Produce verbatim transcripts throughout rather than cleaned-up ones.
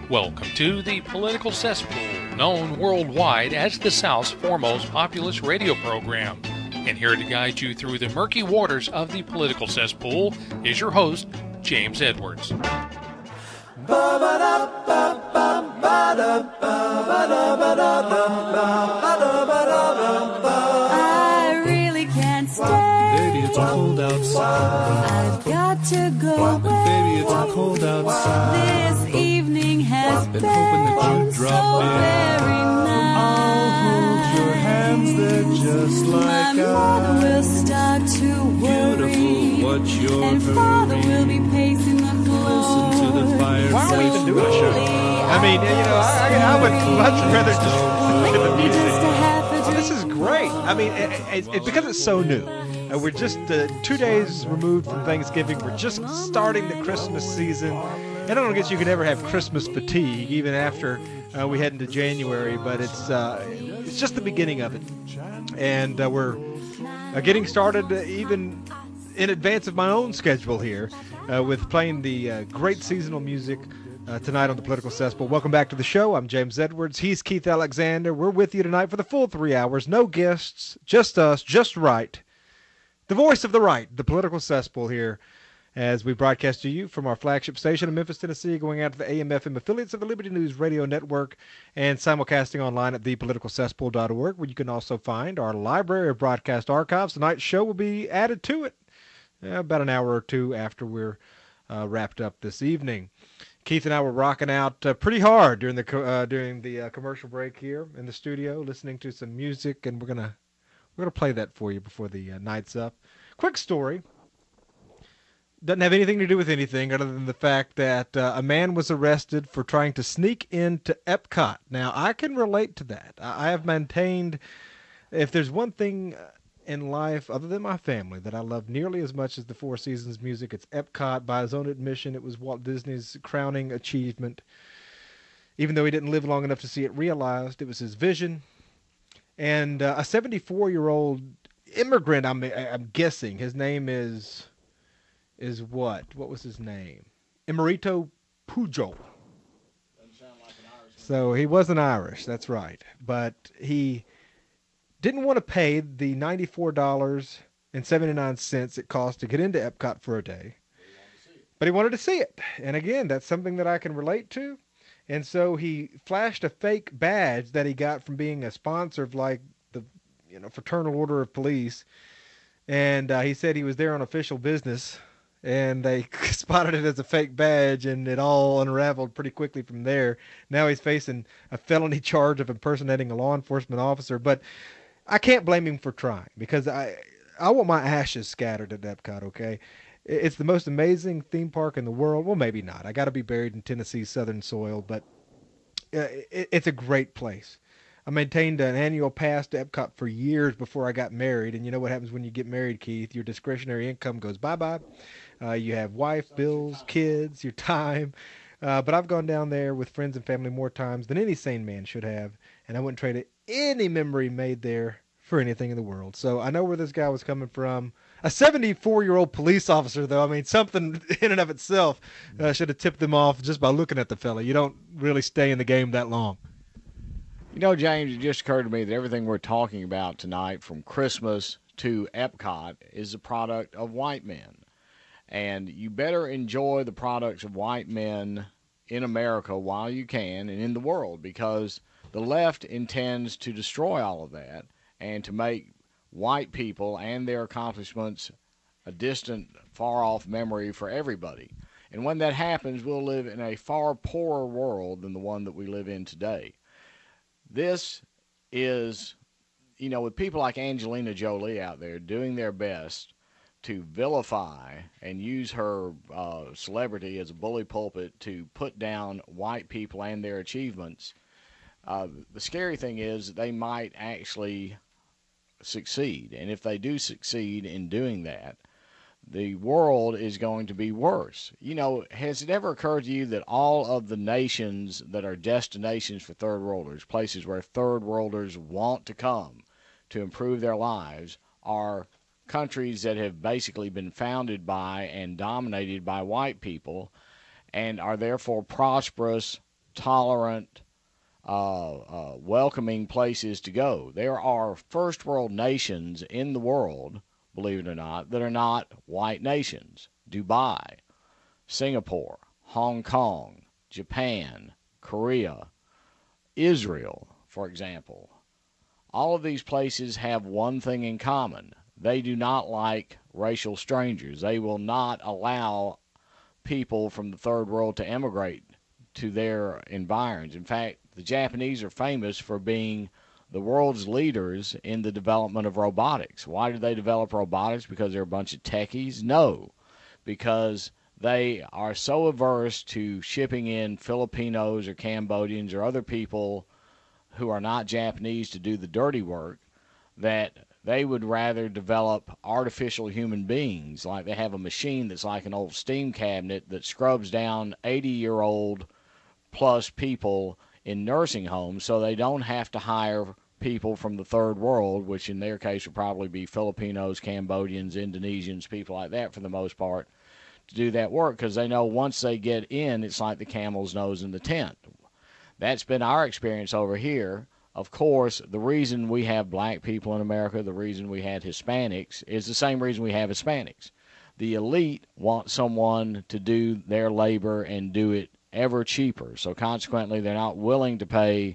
Welcome to the Political Cesspool, known worldwide as the South's foremost populist radio program. And here to guide you through the murky waters of the political cesspool is your host, James Edwards. I really can't stay. Baby, it's cold outside. I've got to go away. Baby, it's cold outside. This evening has Been been, hoping that you'd so drop in. very nice. I'll hold your hands, they're just My like mother will ice. start to worry, Beautiful, what's your and father hurry? will be pacing the floor. Listen to the fire. Why are we even doing a show? I mean, you know, I, I I would much rather just look at the music. Just a half a Oh, this drink. is great. I mean, it, it, it, because it's so new. Uh, we're just uh, two days removed from Thanksgiving. We're just starting the Christmas season. And I don't guess you can ever have Christmas fatigue, even after uh, we head into January. But it's uh, it's just the beginning of it. And uh, we're uh, getting started uh, even in advance of my own schedule here uh, with playing the uh, great seasonal music uh, tonight on the Political Cesspool. Welcome back to the show. I'm James Edwards. He's Keith Alexander. We're with you tonight for the full three hours. No guests, just us, just right. The voice of the right, the Political Cesspool here, as we broadcast to you from our flagship station in Memphis, Tennessee, going out to the A M F M affiliates of the Liberty News Radio Network and simulcasting online at the political cesspool dot org, where you can also find our library of broadcast archives. Tonight's show will be added to it uh, about an hour or two after we're uh, wrapped up this evening. Keith and I were rocking out uh, pretty hard during the co- uh, during the uh, commercial break here in the studio, listening to some music, and we're gonna we're gonna play that for you before the uh, night's up. Quick story. Doesn't have anything to do with anything other than the fact that uh, a man was arrested for trying to sneak into Epcot. Now, I can relate to that. I, I have maintained if there's one thing in life other than my family that I love nearly as much as the Four Seasons music, it's Epcot. By his own admission, it was Walt Disney's crowning achievement. Even though he didn't live long enough to see it realized, it was his vision. And uh, a seventy-four-year-old immigrant, I'm, I'm guessing, his name is, is what? What was his name? Emerito Pujol. So he wasn't Irish, that's right. But he didn't want to pay the ninety-four dollars and seventy-nine cents it cost to get into Epcot for a day. But he wanted to see it. And again, that's something that I can relate to. And so he flashed a fake badge that he got from being a sponsor of like the you know Fraternal Order of Police. And uh, he said he was there on official business. And they spotted it as a fake badge, and it all unraveled pretty quickly from there. Now he's facing a felony charge of impersonating a law enforcement officer. But I can't blame him for trying, because I I want my ashes scattered at Epcot, okay? It's the most amazing theme park in the world. Well, maybe not. I got to be buried in Tennessee's southern soil, but uh, it, it's a great place. I maintained an annual pass to Epcot for years before I got married, and you know what happens when you get married, Keith? Your discretionary income goes bye-bye. Uh, you have wife, bills, kids, your time. Uh, but I've gone down there with friends and family more times than any sane man should have, and I wouldn't trade any memory made there for anything in the world. So I know where this guy was coming from. A seventy-four-year-old police officer, though, I mean, something in and of itself uh, should have tipped them off just by looking at the fella. You don't really stay in the game that long. You know, James, it just occurred to me that everything we're talking about tonight, from Christmas to Epcot, is a product of white men. And you better enjoy the products of white men in America while you can and in the world, because the left intends to destroy all of that and to make white people and their accomplishments a distant, far-off memory for everybody. And when that happens, we'll live in a far poorer world than the one that we live in today. This is, you know, with people like Angelina Jolie out there doing their best to vilify and use her uh, celebrity as a bully pulpit to put down white people and their achievements, uh, the scary thing is that they might actually succeed. And if they do succeed in doing that, the world is going to be worse. You know, has it ever occurred to you that all of the nations that are destinations for third worlders, places where third worlders want to come to improve their lives, are countries that have basically been founded by and dominated by white people and are therefore prosperous tolerant, uh, uh, welcoming places to go. There are first world nations in the world, believe it or not, that are not white nations. Dubai, Singapore, Hong Kong, Japan, Korea, Israel, for example. All of these places have one thing in common. They do not like racial strangers. They will not allow people from the third world to emigrate to their environs. In fact, the Japanese are famous for being the world's leaders in the development of robotics. Why did they develop robotics? Because they're a bunch of techies? No, because they are so averse to shipping in Filipinos or Cambodians or other people who are not Japanese to do the dirty work that they would rather develop artificial human beings. Like they have a machine that's like an old steam cabinet that scrubs down eighty-year-old plus people in nursing homes so they don't have to hire people from the third world, which in their case would probably be Filipinos, Cambodians, Indonesians, people like that for the most part, to do that work, because they know once they get in, it's like the camel's nose in the tent. That's been our experience over here. Of course, the reason we have black people in America, the reason we had Hispanics, is the same reason we have Hispanics. The elite want someone to do their labor and do it ever cheaper. So consequently, they're not willing to pay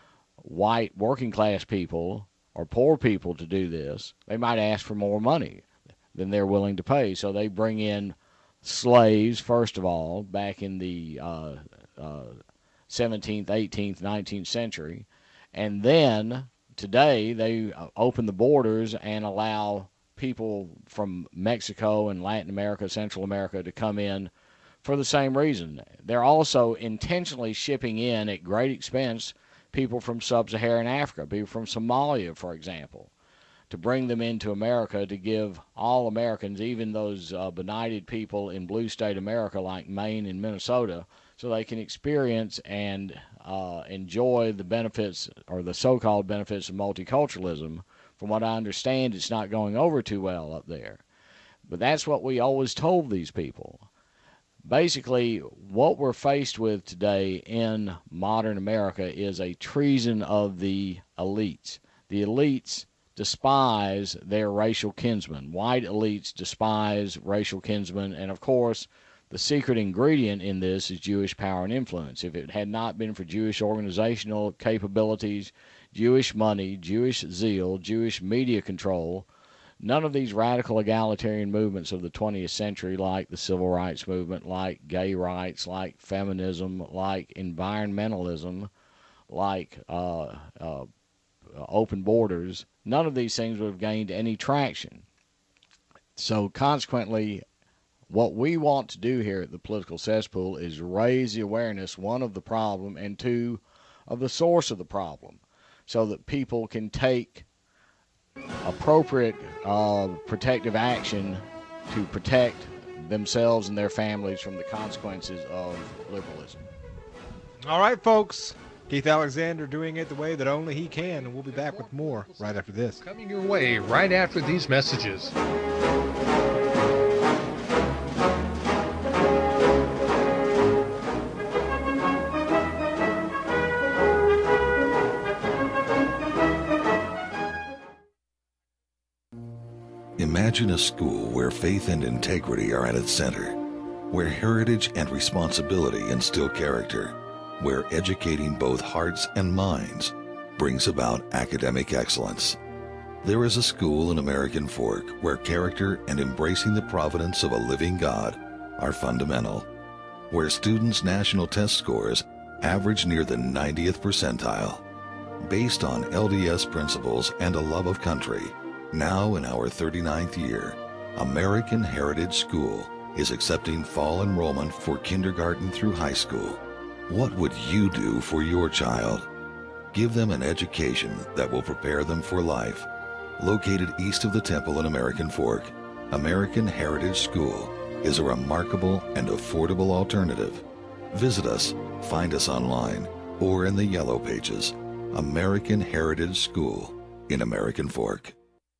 white working class people or poor people to do this. They might ask for more money than they're willing to pay. So they bring in slaves, first of all, back in the uh, uh, seventeenth, eighteenth, nineteenth century. And then today they open the borders and allow people from Mexico and Latin America, Central America to come in for the same reason. They're also intentionally shipping in at great expense people from sub-Saharan Africa, people from Somalia, for example, to bring them into America to give all Americans, even those uh, benighted people in blue state America like Maine and Minnesota, so they can experience and uh, enjoy the benefits or the so-called benefits of multiculturalism. From what I understand, it's not going over too well up there. But that's what we always told these people. Basically, what we're faced with today in modern America is a treason of the elites. The elites despise their racial kinsmen. White elites despise racial kinsmen, and of course, the secret ingredient in this is Jewish power and influence. If it had not been for Jewish organizational capabilities, Jewish money, Jewish zeal, Jewish media control, none of these radical egalitarian movements of the twentieth century, like the civil rights movement, like gay rights, like feminism, like environmentalism, like uh, uh, open borders, none of these things would have gained any traction. So consequently, what we want to do here at the Political Cesspool is raise the awareness, one, of the problem, and two, of the source of the problem, so that people can take appropriate uh, protective action to protect themselves and their families from the consequences of liberalism. All right, folks. Keith Alexander doing it the way that only he can, and we'll be back with more right after this. Coming your way right after these messages. Imagine a school where faith and integrity are at its center, where heritage and responsibility instill character, where educating both hearts and minds brings about academic excellence. There is a school in American Fork where character and embracing the providence of a living God are fundamental, where students' national test scores average near the ninetieth percentile. Based on L D S principles and a love of country, now in our thirty-ninth year, American Heritage School is accepting fall enrollment for kindergarten through high school. What would you do for your child? Give them an education that will prepare them for life. Located east of the Temple in American Fork, American Heritage School is a remarkable and affordable alternative. Visit us, find us online, or in the Yellow Pages. American Heritage School in American Fork.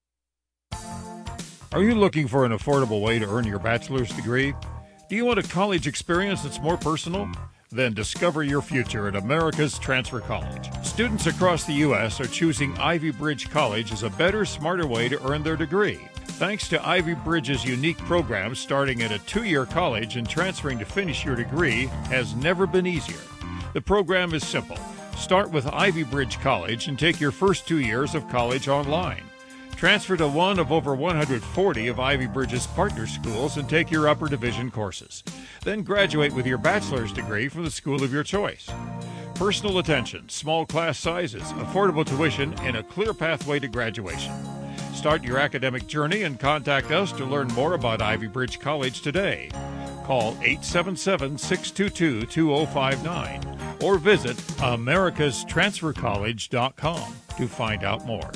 Are you looking for an affordable way to earn your bachelor's degree? Do you want a college experience that's more personal? Then discover your future at America's Transfer College. Students across the U S are choosing Ivy Bridge College as a better, smarter way to earn their degree. Thanks to Ivy Bridge's unique program, starting at a two-year college and transferring to finish your degree has never been easier. The program is simple. Start with Ivy Bridge College and take your first two years of college online. Transfer to one of over one hundred forty of Ivy Bridge's partner schools and take your upper division courses. Then graduate with your bachelor's degree from the school of your choice. Personal attention, small class sizes, affordable tuition, and a clear pathway to graduation. Start your academic journey and contact us to learn more about Ivy Bridge College today. Call eight seven seven, six two two, two zero five nine or visit americas transfer college dot com to find out more.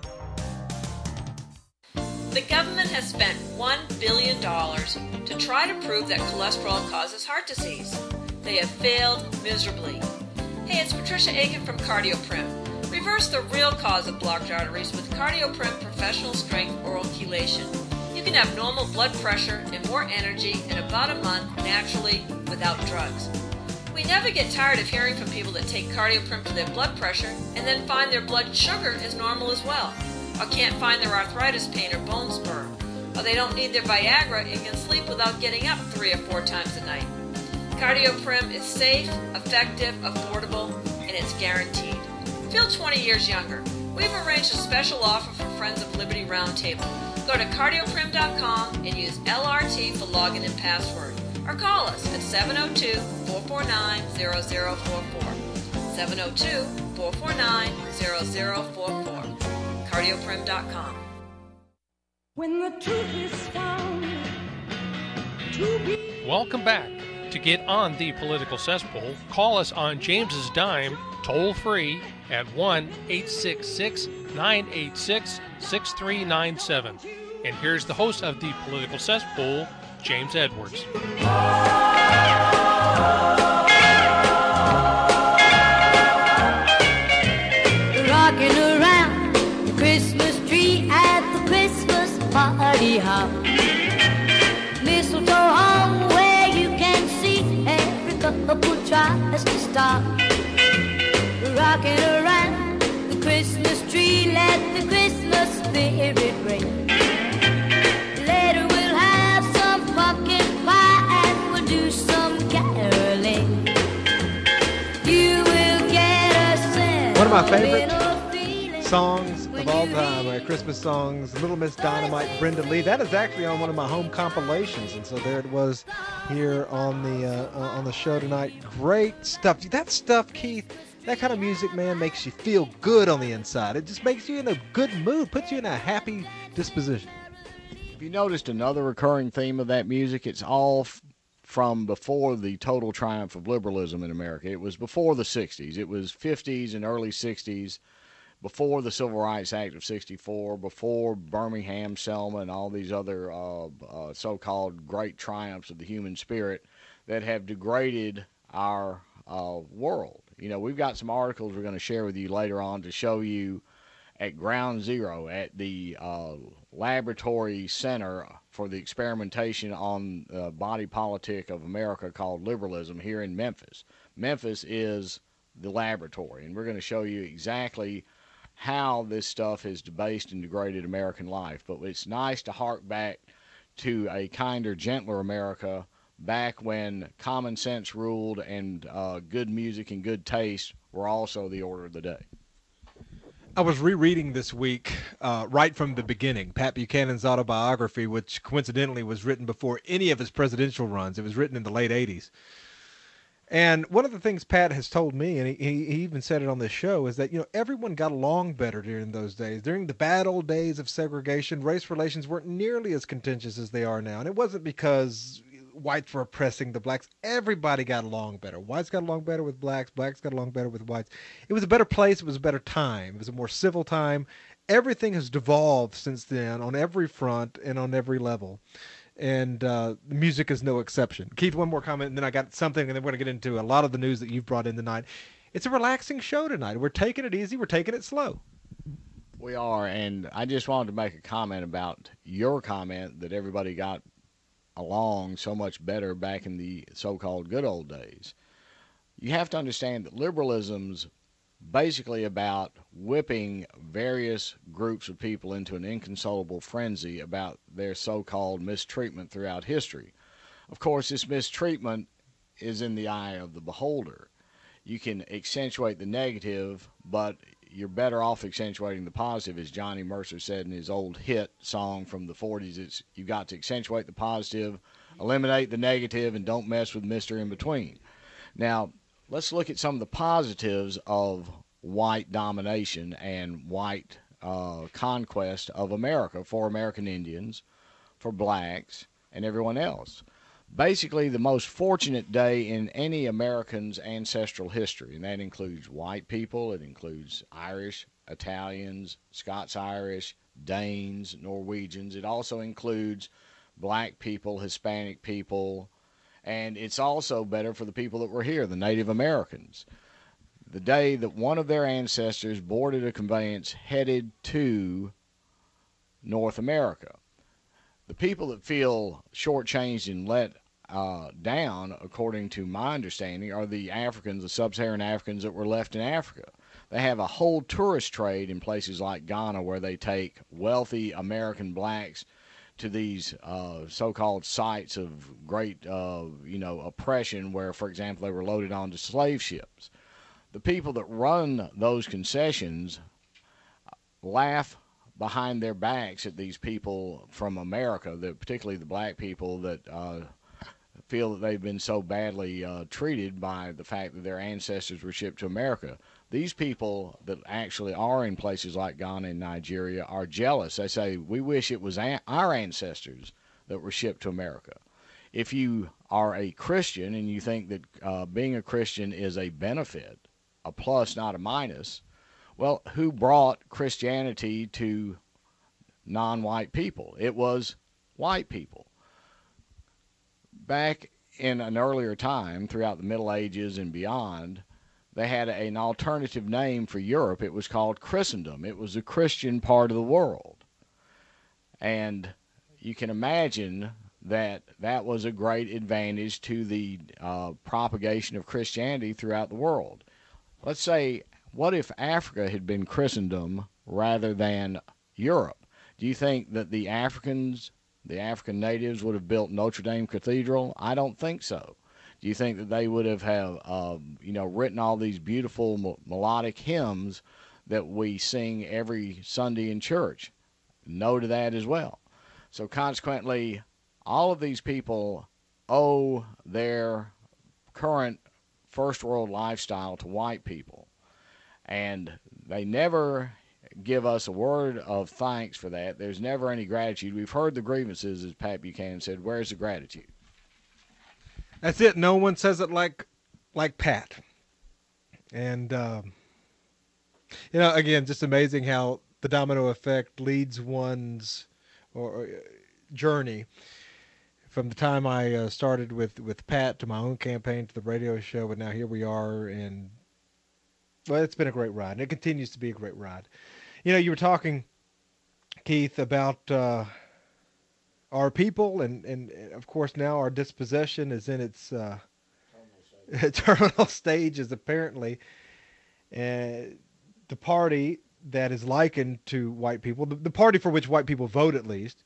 The government has spent one billion dollars to try to prove that cholesterol causes heart disease. They have failed miserably. Hey, it's Patricia Aiken from CardioPrim. Reverse the real cause of blocked arteries with CardioPrim Professional Strength Oral Chelation. You can have normal blood pressure and more energy in about a month naturally without drugs. We never get tired of hearing from people that take CardioPrim for their blood pressure and then find their blood sugar is normal as well, or can't find their arthritis pain or bone spur, or they don't need their Viagra and can sleep without getting up three or four times a night. CardioPrim is safe, effective, affordable, and it's guaranteed. Feel twenty years younger. We've arranged a special offer for Friends of Liberty Roundtable. Go to cardioprim dot com and use L R T for login and password, or call us at seven oh two, four four nine, zero zero four four, seven oh two, four four nine, zero zero four four. cardioprim dot com. When the truth is found to be. Welcome back. To get on the political cesspool, call us on James's dime, toll free at one eight six six, nine eight six, six three nine seven. And here's the host of the political cesspool, James Edwards. Rocking around the Christmas tree at the Christmas party hop. Mistletoe hung where you can see every couple tries to stop. Rocking around the Christmas tree, let the Christmas spirit ring. Later we'll have some pumpkin pie and we'll do some caroling. You will get a sense. One of my favorite songs of all time, uh, Christmas songs, Little Miss Dynamite, Brenda Lee. That is actually on one of my home compilations, and so there it was here on the uh, on the show tonight. Great stuff. That stuff, Keith, that kind of music, man, makes you feel good on the inside. It just makes you in a good mood, puts you in a happy disposition. If you noticed another recurring theme of that music, it's all f- from before the total triumph of liberalism in America. It was before the sixties. It was fifties and early sixties, before the Civil Rights Act of sixty-four, before Birmingham, Selma, and all these other uh, uh, so-called great triumphs of the human spirit that have degraded our uh, world. You know, we've got some articles we're going to share with you later on to show you at ground zero at the uh, laboratory center for the experimentation on the body politic of America called liberalism here in Memphis. Memphis is the laboratory, and we're going to show you exactly how this stuff has debased and degraded American life. But it's nice to hark back to a kinder, gentler America back when common sense ruled and uh, good music and good taste were also the order of the day. I was rereading this week, uh, right from the beginning, Pat Buchanan's autobiography, which coincidentally was written before any of his presidential runs. It was written in the late eighties. And one of the things Pat has told me, and he, he even said it on this show, is that, you know, everyone got along better during those days. During the bad old days of segregation, race relations weren't nearly as contentious as they are now. And it wasn't because whites were oppressing the blacks. Everybody got along better. Whites got along better with blacks. Blacks got along better with whites. It was a better place. It was a better time. It was a more civil time. Everything has devolved since then on every front and on every level. And uh, music is no exception. Keith, one more comment, and then I got something, and then we're going to get into a lot of the news that you've brought in tonight. It's a relaxing show tonight. We're taking it easy. We're taking it slow. We are, and I just wanted to make a comment about your comment that everybody got along so much better back in the so-called good old days. you have to understand that liberalism's basically about whipping various groups of people into an inconsolable frenzy about their so-called mistreatment throughout history. Of course, this mistreatment is in the eye of the beholder. You can accentuate the negative, but you're better off accentuating the positive, as Johnny Mercer said in his old hit song from the forties. It's, you've got to accentuate the positive, eliminate the negative, and don't mess with Mister In Between. Now, let's look at some of the positives of white domination and white uh, conquest of America for American Indians, for blacks, and everyone else. Basically, the most fortunate day in any American's ancestral history, and that includes white people, it includes Irish, Italians, Scots-Irish, Danes, Norwegians. It also includes black people, Hispanic people, and it's also better for the people that were here, the Native Americans. The day that one of their ancestors boarded a conveyance headed to North America. The people that feel shortchanged and let uh, down, according to my understanding, are the Africans, the sub-Saharan Africans that were left in Africa. They have a whole tourist trade in places like Ghana where they take wealthy American blacks to these uh, so-called sites of great, uh, you know, oppression where, for example, they were loaded onto slave ships. The people that run those concessions laugh behind their backs at these people from America, the, particularly the black people that uh, feel that they've been so badly uh, treated by the fact that their ancestors were shipped to America. These people that actually are in places like Ghana and Nigeria are jealous. They say, we wish it was a- our ancestors that were shipped to America. If you are a Christian and you think that uh, being a Christian is a benefit, a plus, not a minus, well, who brought Christianity to non-white people? It was white people. Back in an earlier time, throughout the Middle Ages and beyond, they had an alternative name for Europe. It was called Christendom. It was the Christian part of the world. And you can imagine that that was a great advantage to the uh, propagation of Christianity throughout the world. Let's say, what if Africa had been Christendom rather than Europe? Do you think that the Africans, the African natives, would have built Notre Dame Cathedral? I don't think so. Do you think that they would have, have uh, you know, written all these beautiful m- melodic hymns that we sing every Sunday in church? No to that as well. So consequently, all of these people owe their current first world lifestyle to white people. And they never give us a word of thanks for that. There's never any gratitude. We've heard the grievances, as Pat Buchanan said. Where's the gratitude? That's it. No one says it like like Pat. And, um, you know, again, just amazing how the domino effect leads one's or, or journey from the time I uh, started with, with Pat to my own campaign to the radio show, and now here we are. And, well, it's been a great ride, and it continues to be a great ride. You know, you were talking, Keith, about uh, our people, and, and, of course, now our dispossession is in its uh, terminal stages, apparently. Uh, the party that is likened to white people, the, the party for which white people vote at least,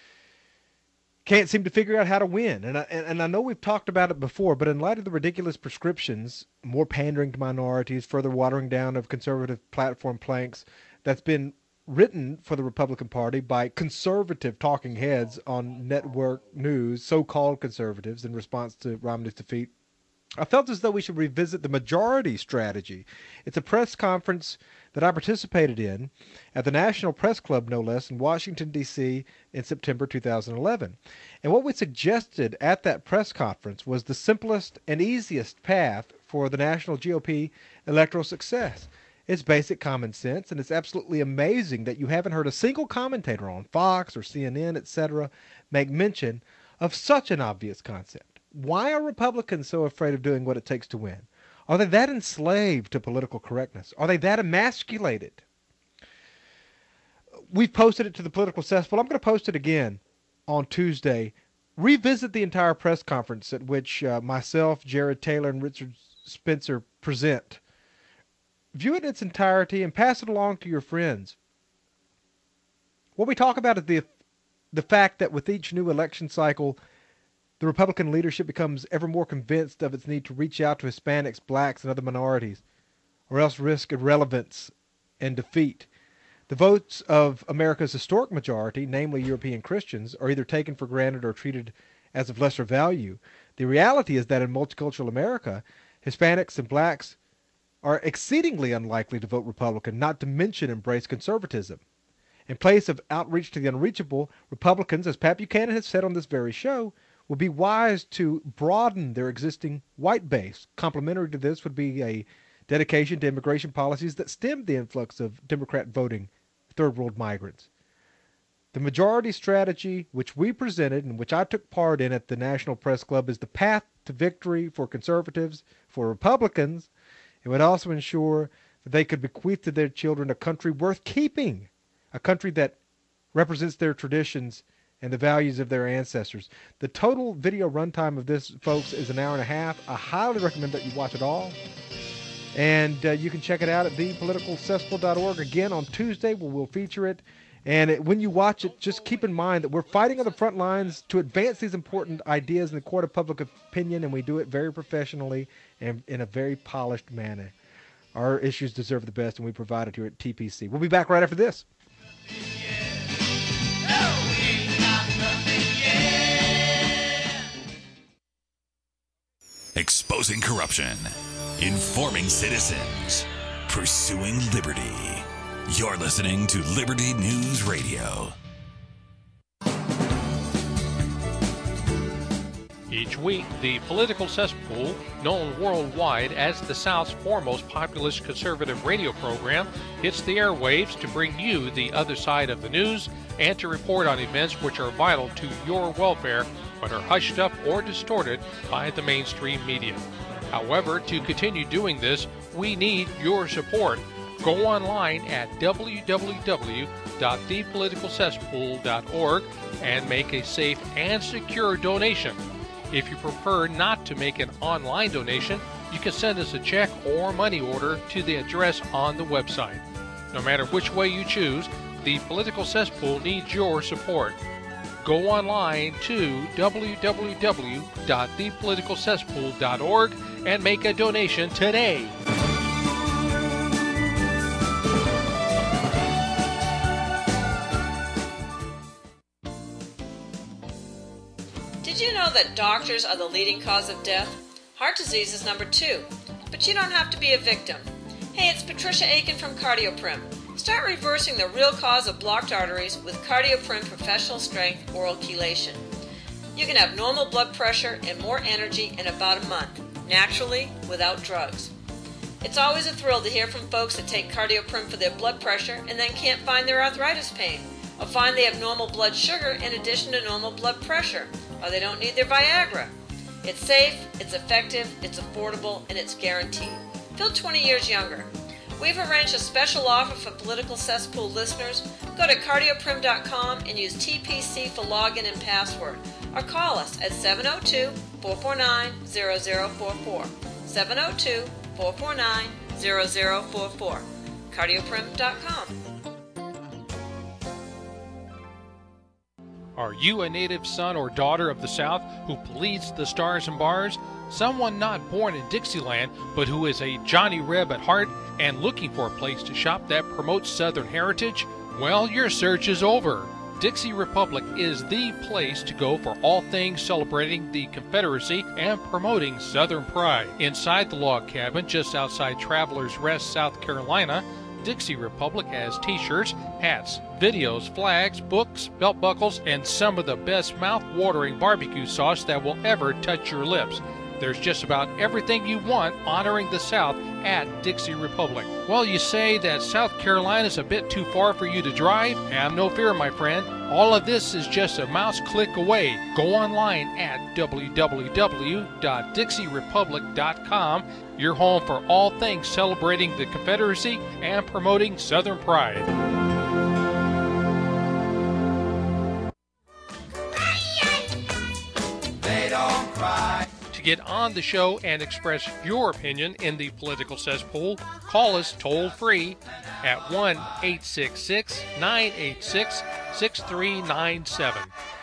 can't seem to figure out how to win. And I, and, and I know we've talked about it before, but in light of the ridiculous prescriptions, more pandering to minorities, further watering down of conservative platform planks that's been written for the Republican Party by conservative talking heads on network news, so-called conservatives, in response to Romney's defeat, I felt as though we should revisit the majority strategy. It's a press conference that I participated in at the National Press Club, no less, in Washington, D C in September two thousand eleven. And what we suggested at that press conference was the simplest and easiest path for the national G O P electoral success. It's basic common sense, and it's absolutely amazing that you haven't heard a single commentator on Fox or C N N, et cetera, make mention of such an obvious concept. Why are Republicans so afraid of doing what it takes to win? Are they that enslaved to political correctness? Are they that emasculated? We've posted it to the Political Cesspool. I'm going to post it again on Tuesday. Revisit the entire press conference at which uh, myself, Jared Taylor, and Richard Spencer present. View it in its entirety and pass it along to your friends. What we talk about is the the fact that with each new election cycle, the Republican leadership becomes ever more convinced of its need to reach out to Hispanics, blacks, and other minorities, or else risk irrelevance and defeat. The votes of America's historic majority, namely European Christians, are either taken for granted or treated as of lesser value. The reality is that in multicultural America, Hispanics and blacks are exceedingly unlikely to vote Republican, not to mention embrace conservatism. In place of outreach to the unreachable, Republicans, as Pat Buchanan has said on this very show, will be wise to broaden their existing white base. Complementary to this would be a dedication to immigration policies that stem the influx of Democrat voting third world migrants. The majority strategy which we presented and which I took part in at the National Press Club is the path to victory for conservatives, for Republicans. It would also ensure that they could bequeath to their children a country worth keeping, a country that represents their traditions and the values of their ancestors. The total video runtime of this, folks, is an hour and a half. I highly recommend that you watch it all. And uh, you can check it out at the political cesspool dot org again on Tuesday, where we'll feature it. And it, when you watch it, just keep in mind that we're fighting on the front lines to advance these important ideas in the court of public opinion, and we do it very professionally and in a very polished manner. Our issues deserve the best, and we provide it here at T P C. We'll be back right after this. Exposing corruption, informing citizens, pursuing liberty. You're listening to Liberty News Radio. Each week, the Political Cesspool, known worldwide as the South's foremost populist conservative radio program, hits the airwaves to bring you the other side of the news and to report on events which are vital to your welfare but are hushed up or distorted by the mainstream media. However, to continue doing this, we need your support. Go online at w w w dot the political cesspool dot org and make a safe and secure donation. If you prefer not to make an online donation, you can send us a check or money order to the address on the website. No matter which way you choose, the Political Cesspool needs your support. Go online to w w w dot the political cesspool dot org and make a donation today. Did you know that doctors are the leading cause of death? Heart disease is number two. But you don't have to be a victim. Hey, it's Patricia Aiken from CardioPrim. Start reversing the real cause of blocked arteries with CardioPrim Professional Strength Oral Chelation. You can have normal blood pressure and more energy in about a month, naturally, without drugs. It's always a thrill to hear from folks that take CardioPrim for their blood pressure and then can't find their arthritis pain, or find they have normal blood sugar in addition to normal blood pressure, or they don't need their Viagra. It's safe, it's effective, it's affordable, and it's guaranteed. Feel twenty years younger. We've arranged a special offer for Political Cesspool listeners. Go to cardioprim dot com and use T P C for login and password, or call us at seven oh two, four four nine, zero zero four four, seven oh two, four four nine, zero zero four four, cardioprim dot com. Are you a native son or daughter of the South who pleads the stars and bars? Someone not born in Dixieland, but who is a Johnny Reb at heart and looking for a place to shop that promotes Southern heritage? Well, your search is over. Dixie Republic is the place to go for all things celebrating the Confederacy and promoting Southern pride. Inside the log cabin just outside Travelers Rest, South Carolina, Dixie Republic has t-shirts, hats, videos, flags, books, belt buckles, and some of the best mouth-watering barbecue sauce that will ever touch your lips. There's just about everything you want honoring the South at Dixie Republic. Well, you say that South Carolina's a bit too far for you to drive? Have no fear, my friend. All of this is just a mouse click away. Go online at w w w dot dixie republic dot com, your home for all things celebrating the Confederacy and promoting Southern pride. They don't cry. To get on the show and express your opinion in the political cesspool, call us toll free at one eight six six, nine eight six, six three nine seven.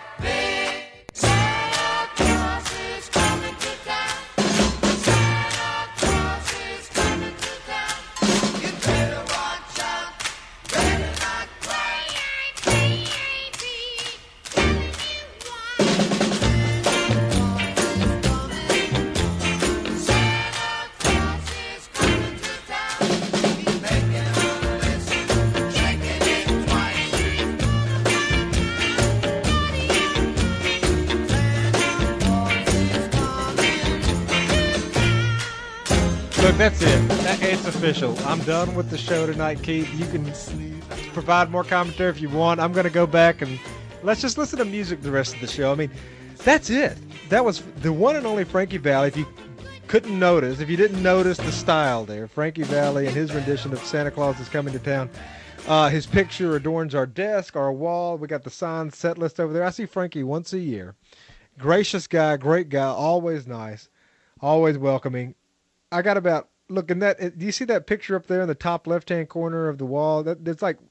Look, that's it. That, it's official. I'm done with the show tonight, Keith. You can provide more commentary if you want. I'm going to go back and let's just listen to music the rest of the show. I mean, that's it. That was the one and only Frankie Valli. If you couldn't notice, if you didn't notice the style there, Frankie Valli and his rendition of Santa Claus is Coming to Town. Uh, his picture adorns our desk, our wall. We got the signed set list over there. I see Frankie once a year. Gracious guy, great guy, always nice, always welcoming. I got about, look, in that, do you see that picture up there in the top left-hand corner of the wall? That There's like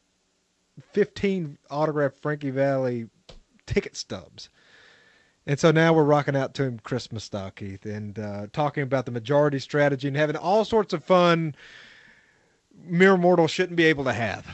fifteen autographed Frankie Valli ticket stubs. And so now we're rocking out to him Christmas style, Keith, and uh, talking about the majority strategy and having all sorts of fun mere mortal shouldn't be able to have.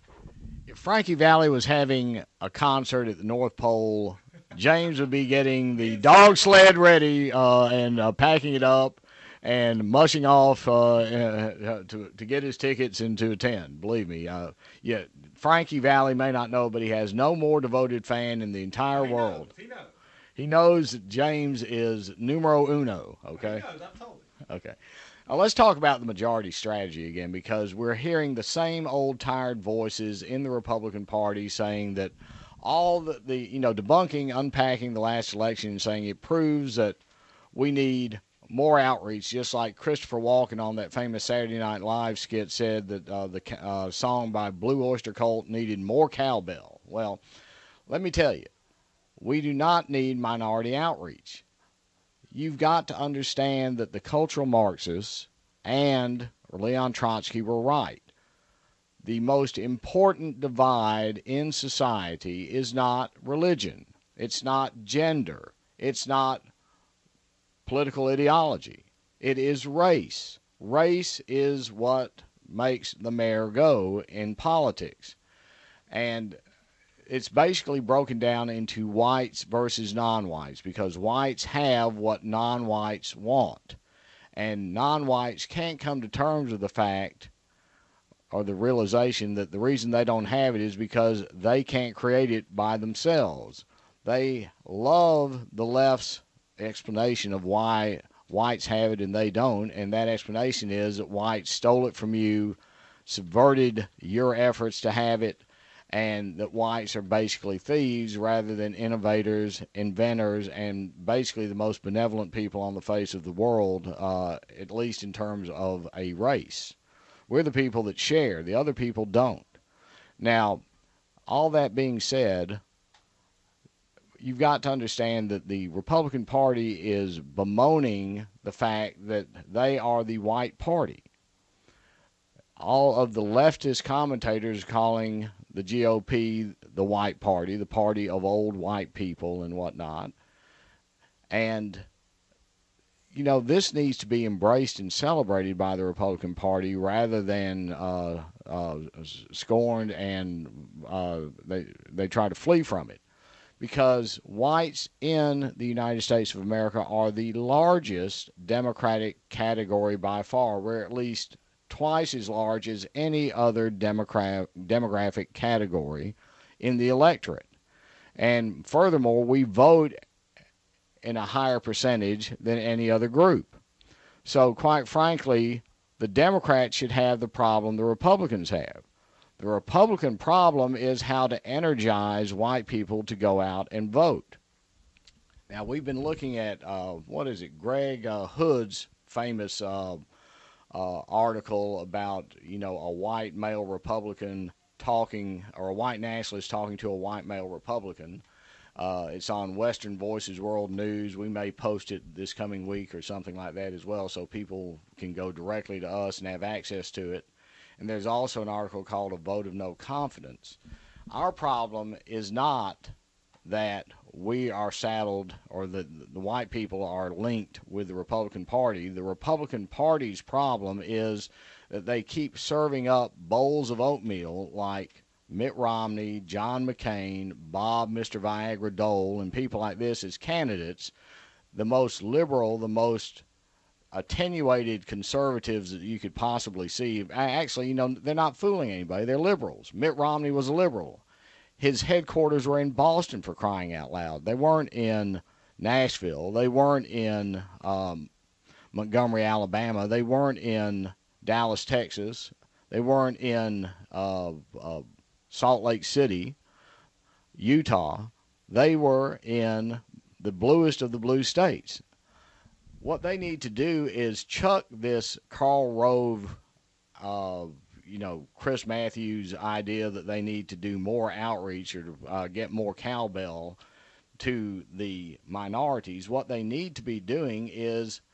If Frankie Valli was having a concert at the North Pole, James would be getting the dog sled ready uh, and uh, packing it up and mushing off uh, uh, to to get his tickets and to attend. Believe me, uh, yeah, Frankie Valli may not know, but he has no more devoted fan in the entire he world. Knows, he knows. He knows that James is numero uno. Okay. He knows, I've told him. Okay. Now let's talk about the majority strategy again, because we're hearing the same old tired voices in the Republican Party saying that all the, the you know debunking, unpacking the last election and saying it proves that we need more outreach, just like Christopher Walken on that famous Saturday Night Live skit said that uh, the uh, song by Blue Oyster Cult needed more cowbell. Well, let me tell you, we do not need minority outreach. You've got to understand that the cultural Marxists and Leon Trotsky were right. The most important divide in society is not religion. It's not gender. It's not political ideology. It is race. Race is what makes the mayor go in politics. And it's basically broken down into whites versus non-whites, because whites have what non-whites want. And non-whites can't come to terms with the fact or the realization that the reason they don't have it is because they can't create it by themselves. They love the left's explanation of why whites have it and they don't, and that explanation is that whites stole it from you, subverted your efforts to have it, and that whites are basically thieves rather than innovators, inventors, and basically the most benevolent people on the face of the world, uh, at least in terms of a race. We're the people that share. The other people don't. Now, all that being said, you've got to understand that the Republican Party is bemoaning the fact that they are the white party. All of the leftist commentators calling the G O P the white party, the party of old white people and whatnot. And, you know, this needs to be embraced and celebrated by the Republican Party rather than uh, uh, scorned and uh, they, they try to flee from it. Because whites in the United States of America are the largest Democratic category by far. We're at least twice as large as any other democrat, demographic category in the electorate. And furthermore, we vote in a higher percentage than any other group. So quite frankly, the Democrats should have the problem the Republicans have. The Republican problem is how to energize white people to go out and vote. Now, we've been looking at, uh, what is it, Greg uh, Hood's famous uh, uh, article about, you know, a white male Republican talking, or a white nationalist talking to a white male Republican. Uh, it's on Western Voices World News. We may post it this coming week or something like that as well, so people can go directly to us and have access to it. And there's also an article called A Vote of No Confidence. Our problem is not that we are saddled or the, the white people are linked with the Republican Party. The Republican Party's problem is that they keep serving up bowls of oatmeal like Mitt Romney, John McCain, Bob, Mister Viagra Dole, and people like this as candidates, the most liberal, the most attenuated conservatives that you could possibly see. Actually, you know, they're not fooling anybody. They're liberals. Mitt Romney was a liberal. His headquarters were in Boston, for crying out loud. They weren't in Nashville. They weren't in um, Montgomery, Alabama. They weren't in Dallas, Texas. They weren't in uh, uh, Salt Lake City, Utah. They were in the bluest of the blue states. What they need to do is chuck this Karl Rove, uh, you know, Chris Matthews idea that they need to do more outreach or uh, get more cowbell to the minorities. What they need to be doing is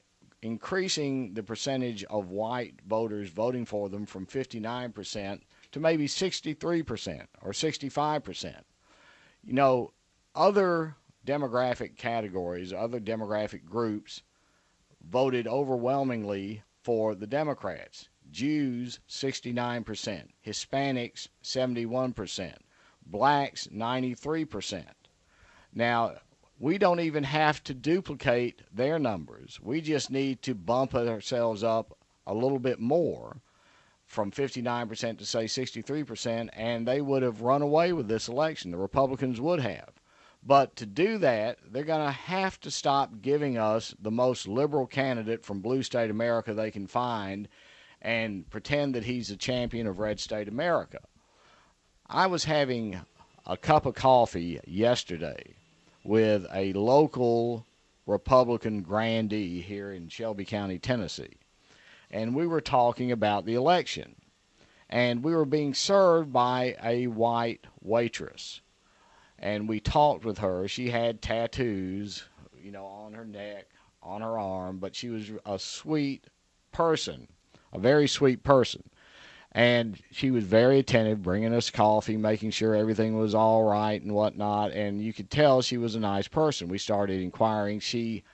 increasing the percentage of white voters voting for them from fifty-nine percent to maybe sixty-three percent or sixty-five percent. You know, other demographic categories, other demographic groups voted overwhelmingly for the Democrats. Jews, sixty-nine percent. Hispanics, seventy-one percent. Blacks, ninety-three percent. Now, we don't even have to duplicate their numbers. We just need to bump ourselves up a little bit more from fifty-nine percent to, say, sixty-three percent, and they would have run away with this election. The Republicans would have. But to do that, they're going to have to stop giving us the most liberal candidate from blue state America they can find and pretend that he's a champion of red state America. I was having a cup of coffee yesterday with a local Republican grandee here in Shelby County, Tennessee. And we were talking about the election. And we were being served by a white waitress. And we talked with her. She had tattoos, you know, on her neck, on her arm, but she was a sweet person, a very sweet person. And she was very attentive, bringing us coffee, making sure everything was all right and whatnot. And you could tell she was a nice person. We started inquiring. She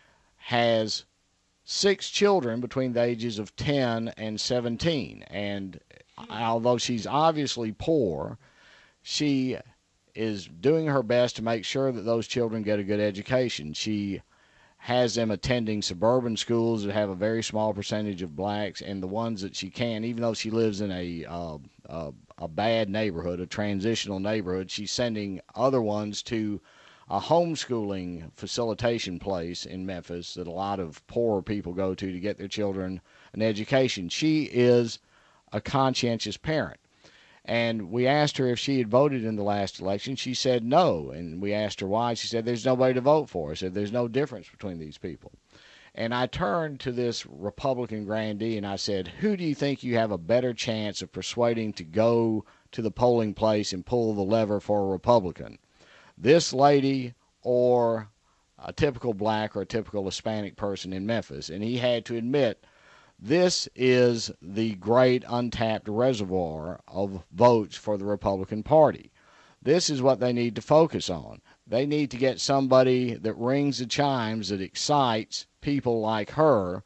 has six children between the ages of ten and seventeen. And although she's obviously poor, she is doing her best to make sure that those children get a good education. She has them attending suburban schools that have a very small percentage of blacks, and the ones that she can, even though she lives in a uh, uh, a bad neighborhood, a transitional neighborhood, she's sending other ones to a homeschooling facilitation place in Memphis that a lot of poorer people go to to get their children an education. She is a conscientious parent. And we asked her if she had voted in the last election. She said no. And we asked her why. She said there's nobody to vote for. I said there's no difference between these people. And I turned to this Republican grandee and I said, who do you think you have a better chance of persuading to go to the polling place and pull the lever for a Republican? This lady or a typical black or a typical Hispanic person in Memphis? And he had to admit, this is the great untapped reservoir of votes for the Republican Party. This is what they need to focus on. They need to get somebody that rings the chimes, that excites people like her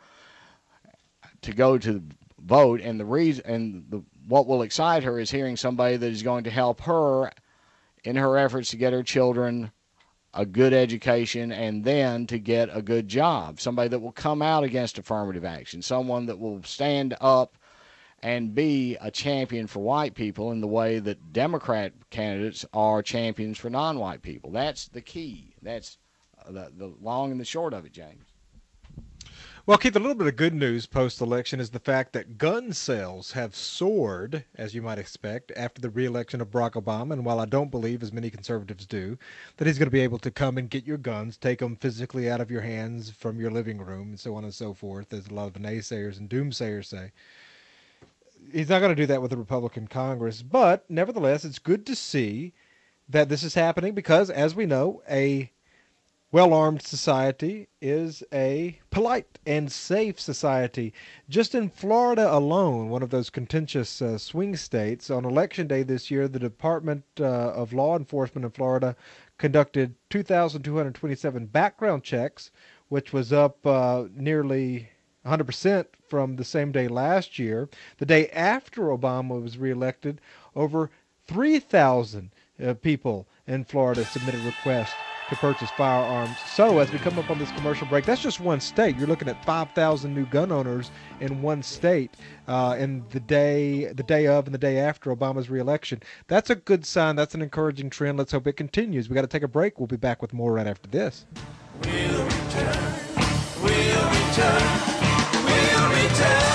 to go to vote. And the reason, and the, what will excite her is hearing somebody that is going to help her in her efforts to get her children a good education and then to get a good job. Somebody that will come out against affirmative action. Someone that will stand up and be a champion for white people in the way that Democrat candidates are champions for non-white people. That's the key. That's the, the long and the short of it, James. Well, Keith, a little bit of good news post-election is the fact that gun sales have soared, as you might expect, after the re-election of Barack Obama. And while I don't believe, as many conservatives do, that he's going to be able to come and get your guns, take them physically out of your hands from your living room, and so on and so forth, as a lot of the naysayers and doomsayers say, he's not going to do that with the Republican Congress. But nevertheless, it's good to see that this is happening because, as we know, a well-armed society is a polite and safe society. Just in Florida alone, one of those contentious uh, swing states, on Election Day this year, the Department uh, of Law Enforcement in Florida conducted two thousand two hundred twenty-seven background checks, which was up uh, nearly one hundred percent from the same day last year. The day after Obama was reelected, over three thousand uh, people in Florida submitted requests to purchase firearms. So as we come up on this commercial break, that's just one state. You're looking at five thousand new gun owners in one state uh, in the day, the day of and the day after Obama's reelection. That's a good sign. That's an encouraging trend. Let's hope it continues. We got to take a break. We'll be back with more right after this. We'll return. We'll return. We'll return.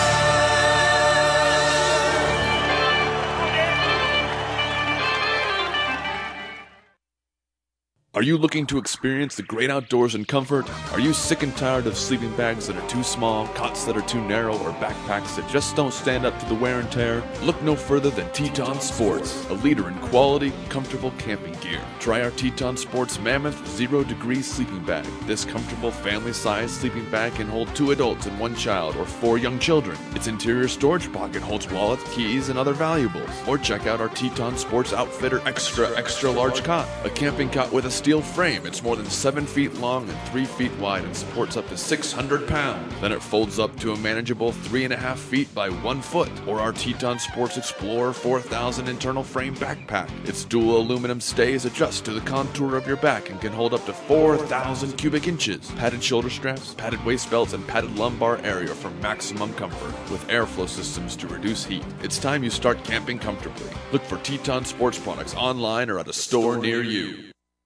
Are you looking to experience the great outdoors in comfort? Are you sick and tired of sleeping bags that are too small, cots that are too narrow, or backpacks that just don't stand up to the wear and tear? Look no further than Teton Sports, a leader in quality, comfortable camping gear. Try our Teton Sports Mammoth Zero Degree Sleeping Bag. This comfortable family-sized sleeping bag can hold two adults and one child, or four young children. Its interior storage pocket holds wallets, keys, and other valuables. Or check out our Teton Sports Outfitter Extra Extra Large Cot, a camping cot with a steel frame. It's more than seven feet long and three feet wide and supports up to six hundred pounds. Then it folds up to a manageable three and a half feet by one foot. Or our Teton Sports Explorer four thousand internal frame backpack. Its dual aluminum stays adjust to the contour of your back and can hold up to four thousand cubic inches. Padded shoulder straps, padded waist belts, and padded lumbar area for maximum comfort with airflow systems to reduce heat. It's time you start camping comfortably. Look for Teton Sports products online or at a store near you.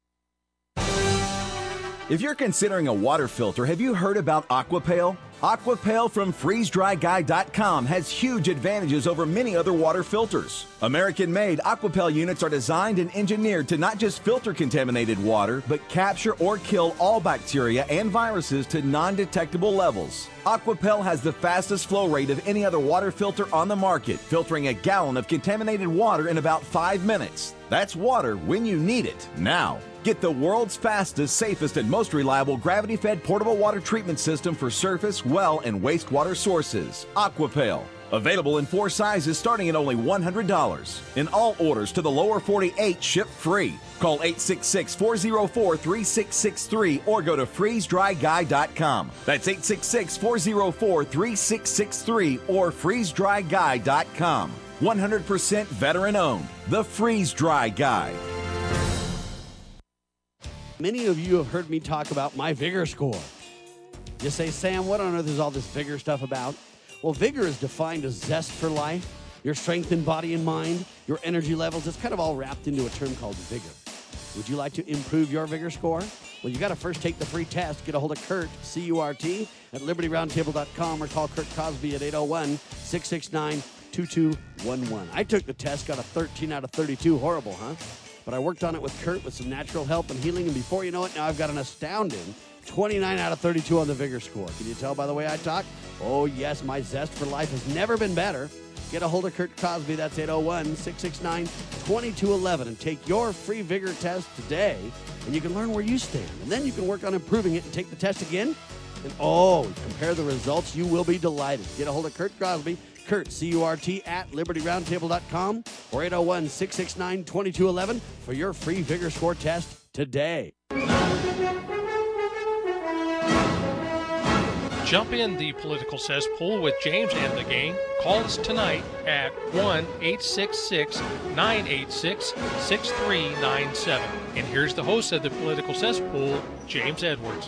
If you're considering a water filter, have you heard about Aquapail? Aquapail from freeze dry guy dot com has huge advantages over many other water filters. American-made Aquapail units are designed and engineered to not just filter contaminated water, but capture or kill all bacteria and viruses to non-detectable levels. Aquapail has the fastest flow rate of any other water filter on the market, filtering a gallon of contaminated water in about five minutes. That's water when you need it, now. Get the world's fastest, safest, and most reliable gravity-fed portable water treatment system for surface, well, and wastewater sources. Aquapail. Available in four sizes starting at only one hundred dollars. And all orders to the lower forty-eight ship free. Call eight six six, four zero four, three six six three or go to freeze dry guy dot com. That's eight six six, four zero four, three six six three or freeze dry guy dot com. one hundred percent veteran owned. The Freeze Dry Guy. Many of you have heard me talk about my Vigor score. You say, Sam, what on earth is all this Vigor stuff about? Well, Vigor is defined as zest for life, your strength in body and mind, your energy levels. It's kind of all wrapped into a term called Vigor. Would you like to improve your Vigor score? Well, you got to first take the free test. Get a hold of Kurt, C U R T, at liberty roundtable dot com or call Kurt Cosby at eight oh one, six six nine, two two one one. I took the test, got a thirteen out of thirty-two. Horrible, huh? But I worked on it with Kurt with some natural help and healing, and before you know it, now I've got an astounding twenty-nine out of thirty-two on the Vigor score. Can you tell by the way I talk? Oh, yes, my zest for life has never been better. Get a hold of Kurt Cosby. That's eight oh one, six six nine, two two one one and take your free Vigor test today, and you can learn where you stand. And then you can work on improving it and take the test again. And, oh, compare the results. You will be delighted. Get a hold of Kurt Cosby. Kurt, C U R T, at liberty roundtable dot com or eight oh one, six six nine, two two one one for your free Vigor score test today. Jump in the political cesspool with James and the gang. Call us tonight at one eight six six, nine eight six, six three nine seven. And here's the host of the political cesspool, James Edwards.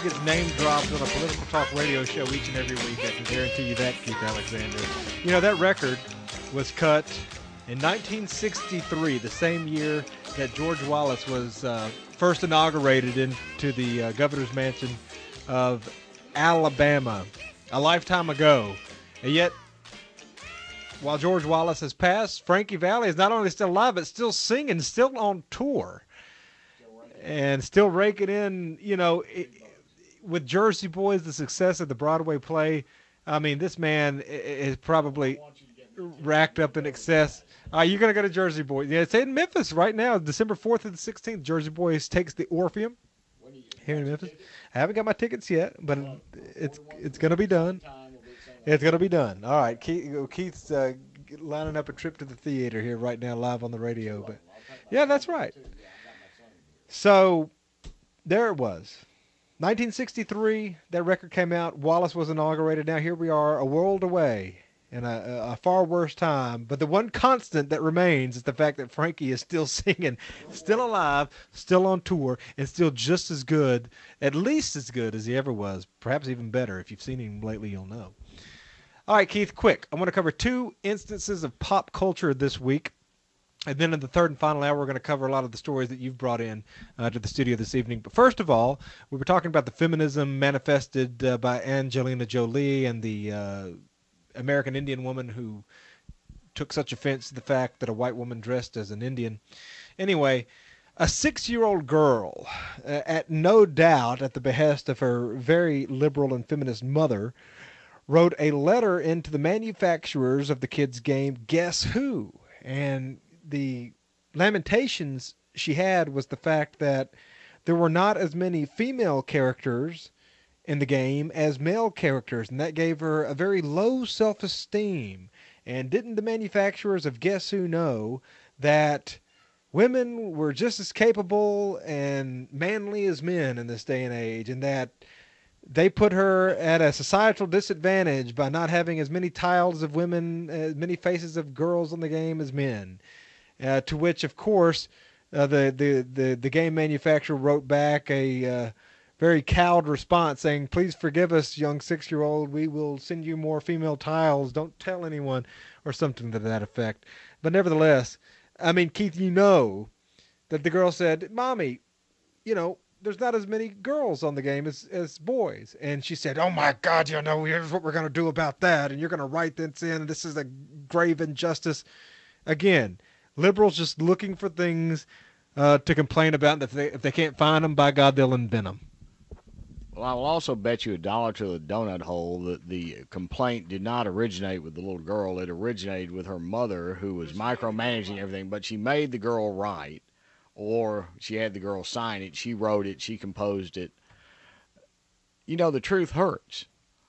gets name dropped on a political talk radio show each and every week. I can guarantee you that, Keith Alexander. You know, that record was cut in nineteen sixty-three, the same year that George Wallace was uh, first inaugurated into the uh, governor's mansion of Alabama a lifetime ago. And yet, while George Wallace has passed, Frankie Valli is not only still alive, but still singing, still on tour. And still raking in, you know, it, with Jersey Boys, the success of the Broadway play. I mean, this man is probably racked up in excess. Uh, you're going to go to Jersey Boys. Yeah, it's in Memphis right now, December fourth and the sixteenth. Jersey Boys takes the Orpheum here in Memphis. I haven't got my tickets yet, but it's it's going to be done. It's going to be done. All right, Keith, Keith's uh, lining up a trip to the theater here right now, live on the radio. But yeah, that's right. So there it was. nineteen sixty-three, that record came out. Wallace was inaugurated. Now here we are, a world away in a, a far worse time. But the one constant that remains is the fact that Frankie is still singing, still alive, still on tour, and still just as good, at least as good as he ever was. Perhaps even better. If you've seen him lately, you'll know. All right, Keith, quick. I want to cover two instances of pop culture this week. And then in the third and final hour, we're going to cover a lot of the stories that you've brought in uh, to the studio this evening. But first of all, we were talking about the feminism manifested uh, by Angelina Jolie and the uh, American Indian woman who took such offense to the fact that a white woman dressed as an Indian. Anyway, a six-year-old girl, uh, at no doubt at the behest of her very liberal and feminist mother, wrote a letter into the manufacturers of the kids' game Guess Who? And the lamentations she had was the fact that there were not as many female characters in the game as male characters, and that gave her a very low self-esteem. And didn't the manufacturers of Guess Who know that women were just as capable and manly as men in this day and age, and that they put her at a societal disadvantage by not having as many tiles of women, as many faces of girls on the game as men? Uh, to which, of course, uh, the, the, the, the game manufacturer wrote back a uh, very cowed response saying, "Please forgive us, young six-year-old. We will send you more female tiles. Don't tell anyone," or something to that effect. But nevertheless, I mean, Keith, you know that the girl said, "Mommy, you know, there's not as many girls on the game as, as boys." And she said, "Oh, my God, you know, here's what we're going to do about that. And you're going to write this in. This is a grave injustice." Again, liberals just looking for things uh, to complain about. And if they, if they can't find them, by God, they'll invent them. Well, I will also bet you a dollar to the donut hole that the complaint did not originate with the little girl. It originated with her mother, who was micromanaging everything, but she made the girl write, or she had the girl sign it. She wrote it. She composed it. You know, the truth hurts.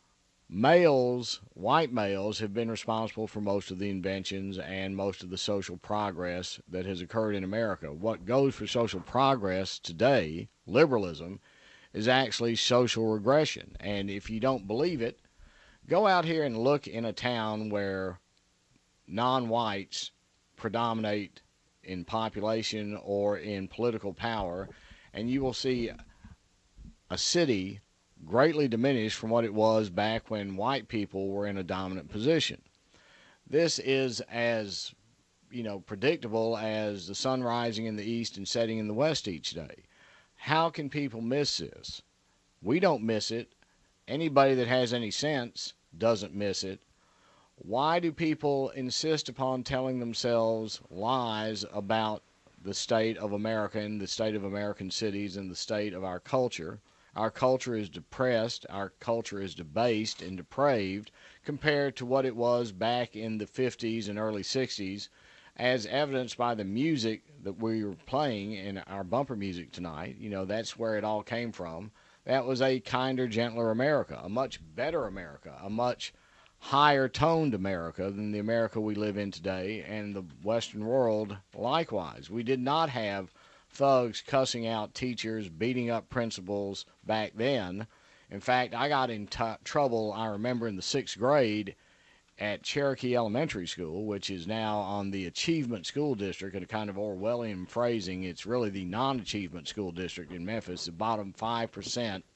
Males, white males, have been responsible for most of the inventions and most of the social progress that has occurred in America. What goes for social progress today, liberalism, is actually social regression. And if you don't believe it, go out here and look in a town where non-whites predominate in population or in political power, and you will see a city greatly diminished from what it was back when white people were in a dominant position. This is as, you know, predictable as the sun rising in the east and setting in the west each day. How can people miss this? We don't miss it. Anybody that has any sense doesn't miss it. Why do people insist upon telling themselves lies about the state of America and the state of American cities and the state of our culture? Our culture is depressed, our culture is debased and depraved compared to what it was back in the fifties and early sixties, as evidenced by the music that we were playing in our bumper music tonight. You know, that's where it all came from. That was a kinder, gentler America, a much better America, a much higher toned America than the America we live in today, and the Western world likewise. We did not have thugs cussing out teachers, beating up principals back then. In fact, I got in t- trouble, I remember, in the sixth grade at Cherokee Elementary School, which is now on the Achievement School District. In a kind of Orwellian phrasing, it's really the non-achievement school district in Memphis, the bottom five percent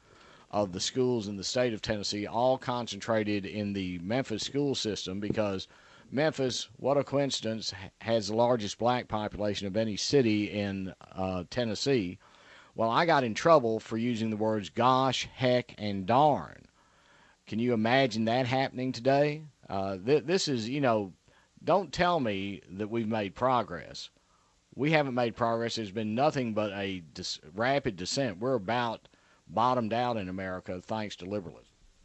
of the schools in the state of Tennessee, all concentrated in the Memphis school system, because Memphis, what a coincidence, has the largest black population of any city in uh, Tennessee. Well, I got in trouble for using the words gosh, heck, and darn. Can you imagine that happening today? Uh, th- this is, you know, don't tell me that we've made progress. We haven't made progress. There's been nothing but a dis- rapid descent. We're about bottomed out in America thanks to liberalism.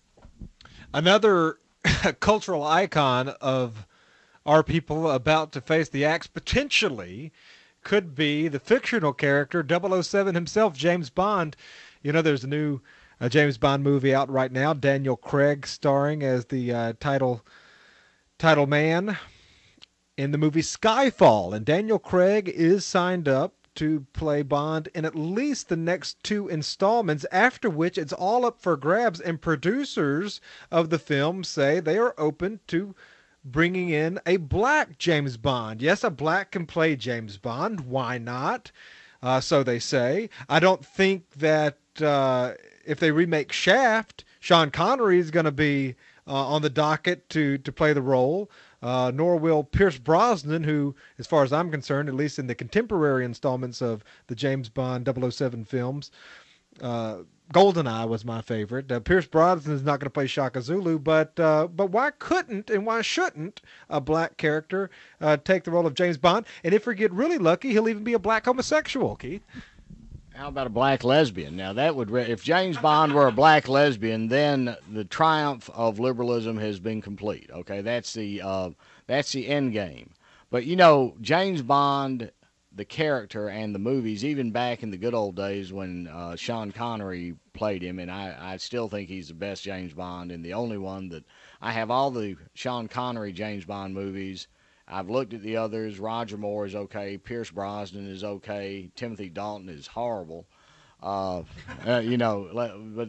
Another cultural icon of our people about to face the axe potentially could be the fictional character double oh seven himself, James Bond. You know, there's a new uh, James Bond movie out right now, Daniel Craig starring as the uh, title title man in the movie Skyfall, and Daniel Craig is signed up to play Bond in at least the next two installments, after which it's all up for grabs, and producers of the film say they are open to bringing in a black James Bond. Yes, a black can play James Bond. Why not? Uh, so they say. I don't think that uh, if they remake Shaft, Sean Connery is going to be uh, on the docket to, to play the role. Uh, nor will Pierce Brosnan, who, as far as I'm concerned, at least in the contemporary installments of the James Bond double oh seven films, uh, GoldenEye was my favorite. Uh, Pierce Brosnan is not going to play Shaka Zulu, but uh, but why couldn't and why shouldn't a black character uh, take the role of James Bond? And if we get really lucky, he'll even be a black homosexual, Keith. How about a black lesbian? Now, that would, re- if James Bond were a black lesbian, then the triumph of liberalism has been complete. Okay, that's the uh, that's the end game. But you know, James Bond, the character and the movies, even back in the good old days when uh, Sean Connery played him, and I, I still think he's the best James Bond and the only one that I have all the Sean Connery James Bond movies. I've looked at the others. Roger Moore is okay. Pierce Brosnan is okay. Timothy Dalton is horrible. Uh, uh, you know, but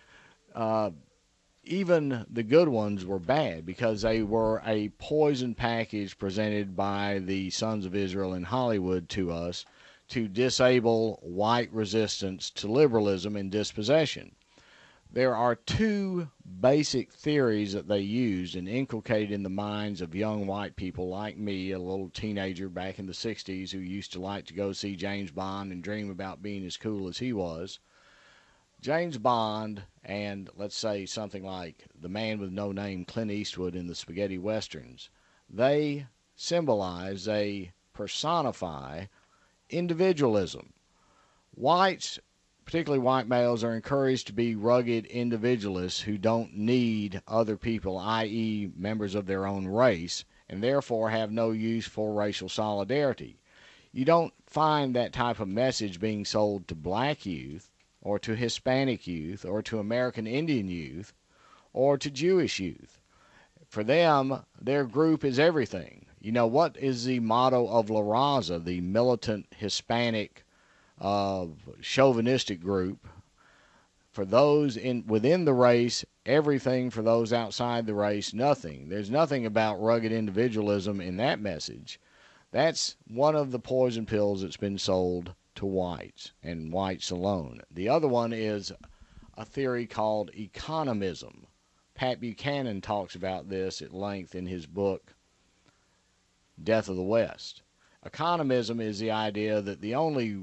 uh, even the good ones were bad because they were a poison package presented by the Sons of Israel in Hollywood to us to disable white resistance to liberalism and dispossession. There are two basic theories that they used and inculcated in the minds of young white people like me, a little teenager back in the sixties who used to like to go see James Bond and dream about being as cool as he was. James Bond and, let's say, something like the man with no name, Clint Eastwood in the spaghetti westerns, they symbolize, they personify individualism. Whites, particularly white males, are encouraged to be rugged individualists who don't need other people, that is members of their own race, and therefore have no use for racial solidarity. You don't find that type of message being sold to black youth or to Hispanic youth or to American Indian youth or to Jewish youth. For them, their group is everything. You know, what is the motto of La Raza, the militant Hispanic Uh, chauvinistic group? For those in within the race, everything. For those outside the race, nothing. There's nothing about rugged individualism in that message. That's one of the poison pills that's been sold to whites, and whites alone. The other one is a theory called economism. Pat Buchanan talks about this at length in his book, Death of the West. Economism is the idea that the only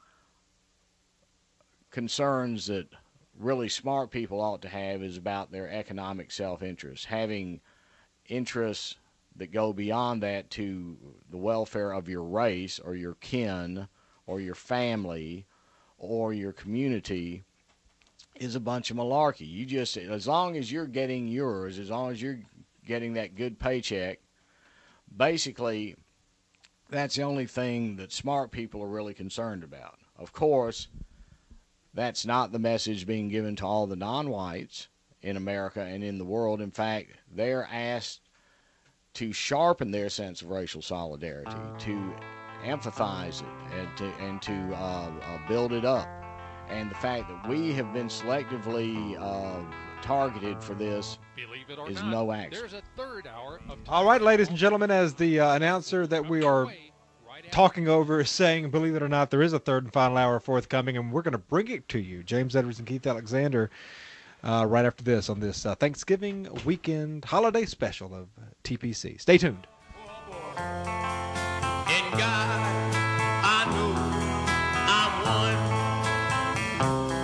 concerns that really smart people ought to have is about their economic self-interest, having interests that go beyond that to the welfare of your race or your kin or your family or your community is a bunch of malarkey. You just, as long as you're getting yours, as long as you're getting that good paycheck, basically that's the only thing that smart people are really concerned about. Of course, that's not the message being given to all the non-whites in America and in the world. In fact, they're asked to sharpen their sense of racial solidarity, to emphasize it, and to, and to uh, uh, build it up. And the fact that we have been selectively uh, targeted for this is no accident. There's a third hour of All right, ladies and gentlemen, as the uh, announcer that we are talking over, saying, believe it or not, there is a third and final hour forthcoming, and we're going to bring it to you. James Edwards and Keith Alexander uh, right after this on this uh, Thanksgiving weekend holiday special of T P C. Stay tuned. In God, I know I'm one.